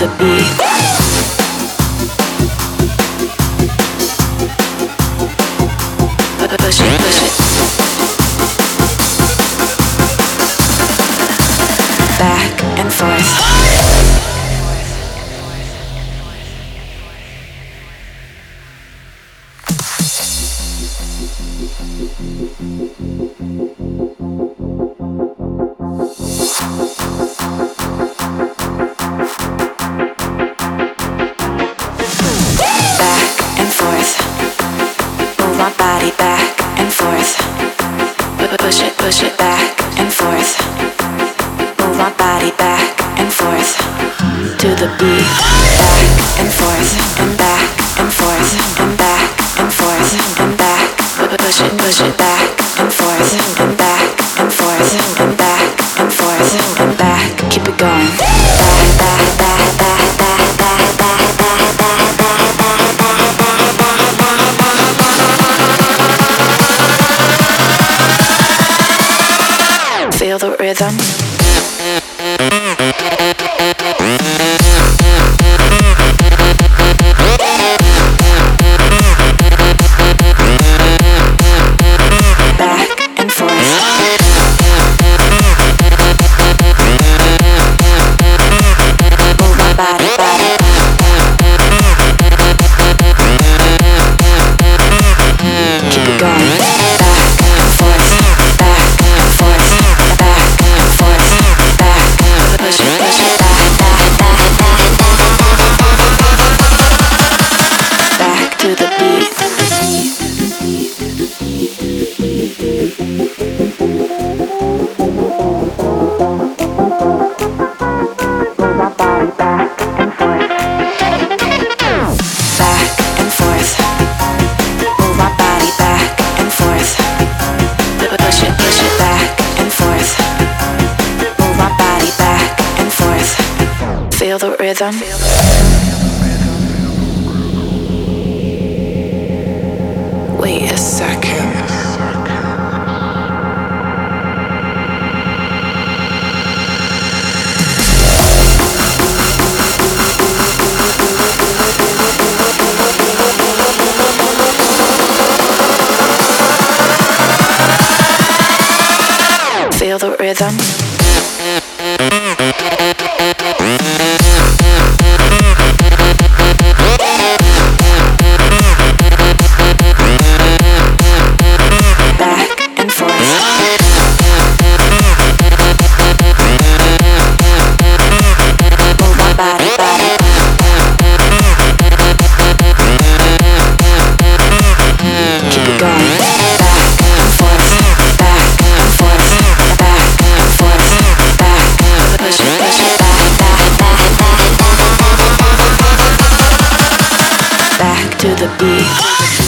beat. Push it, push it. Back and forth. Push it back and forth. Move my body back and forth to the beat. Back and forth and back and forth and back and forth and back. Push it back and forth and back and forth and back and forth and back. Keep it going. Back, back, back, back, back, back, back, back, back, back. Feel the rhythm. Back and forth. Move my body. Keep it going. Back and forth. Back and forth. Back and forth. Back. Push it back. Back to the beat. Move my body back and forth. Back and forth. Move my body back and forth. Push it back and forth. Move my body back and forth. Feel the rhythm. Wait a second. Feel the rhythm. Back and forth. Move my body. Keep it going. Back and forth. Back and forth. Back and forth. Back. Push it back. Back to the beat.